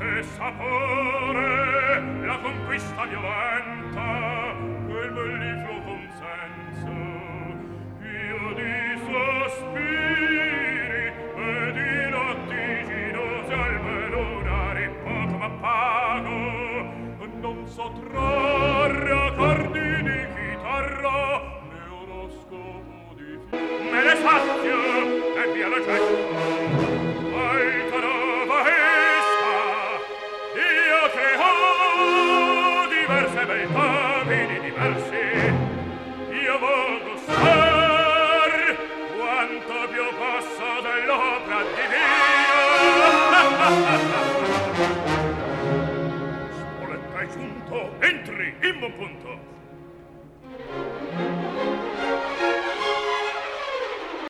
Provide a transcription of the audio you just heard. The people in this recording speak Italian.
che sapore, la conquista violenta, quel mellifluo consenso, io di sospiri e di lattiginose almenonari poco m'appago, non so trarre accordi di chitarra, né oroscopo di fiume. Me ne sazio, e via la gente